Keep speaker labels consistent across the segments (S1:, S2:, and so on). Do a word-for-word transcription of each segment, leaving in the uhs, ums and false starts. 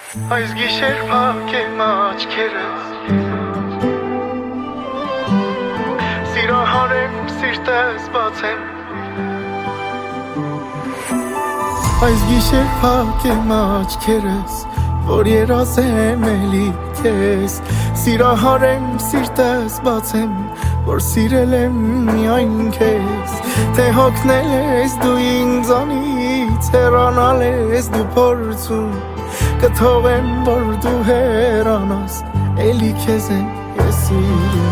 S1: Այս գիշեր փակ եմ աչքերս, սիրահարեմ սիրտս բացեմ։ Այս գիշեր փակ եմ աչքերս, որ երազեմ էլի քեզ, սիրահարեմ սիրտս բացեմ, որ սիրել եմ միայն քեզ, թե հոգնել ես դու ինձանից, հեռանալ ես դու փորձում, կթողեմ որ դու հեռանաս, էլի քեզ եմ ես սիրում։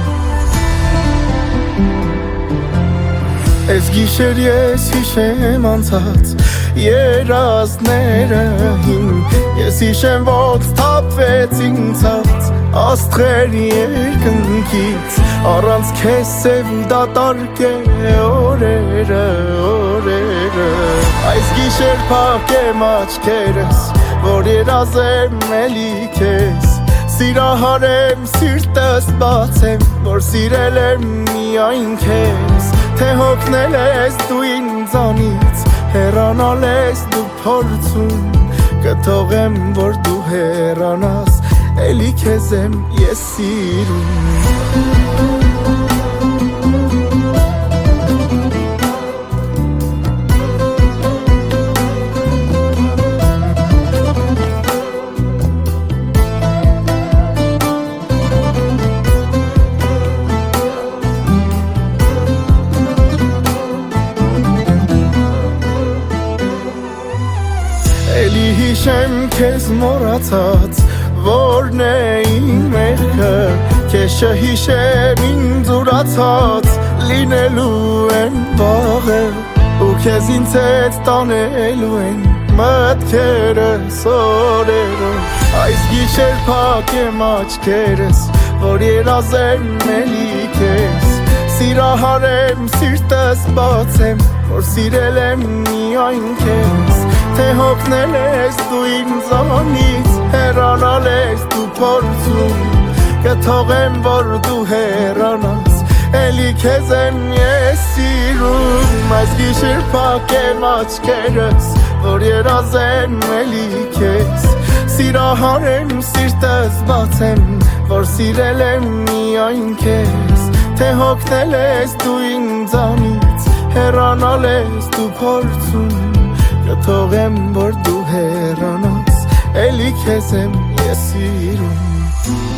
S1: Այս գիշեր ես հիշեմ անցած երազները իմ, ես հիշեմ ոնց թափվեց ինձած աստղեր երկնքից, առանց քեզ սև ու դատարկ է օրերը, օրերը։ Այս գիշեր փակ եմ աչքերս, որ երազեմ էլի քեզ, սիրահարեմ սիրտս բացեմ, որ սիրել եմ միայն քեզ, թե հոգնել ես դու ինձանից, հեռանալ ես դու փորձում, կթողեմ որ դու հեռանաս, էլի քեզ եմ ես սիրում։ Էլի հիշեմ քեզ մոռացած, որն է իմ մեղքը, քեզ չհիշեմ ինձ ուրացած, լինելու են վաղը, ու քեզ ինձ հետ տանելու են մտքերս օրերը։ Այս գիշեր փակ եմ աչքերս, որ երազեմ էլի քեզ, սիրահարեմ սիրտս բացեմ, որ սիրել եմ միայն քեզ, թե հոգնել ես դու ինձանից, հեռանալ ես դու փորձում, կթողեմ որ դու հեռանաս, էլի քեզ եմ ես սիրում։ Այս գիշեր փակ եմ աչքերս, որ երազեմ էլի քեզ, սիրահարեմ սիրտս բացեմ, որ սիրել եմ միայն քեզ, թե հոգնել ես դու ինձանից, հեռանալ ես դու փորձում, կթողեմ որ դու հեռանաս, էլի քեզ եմ ես սիրում։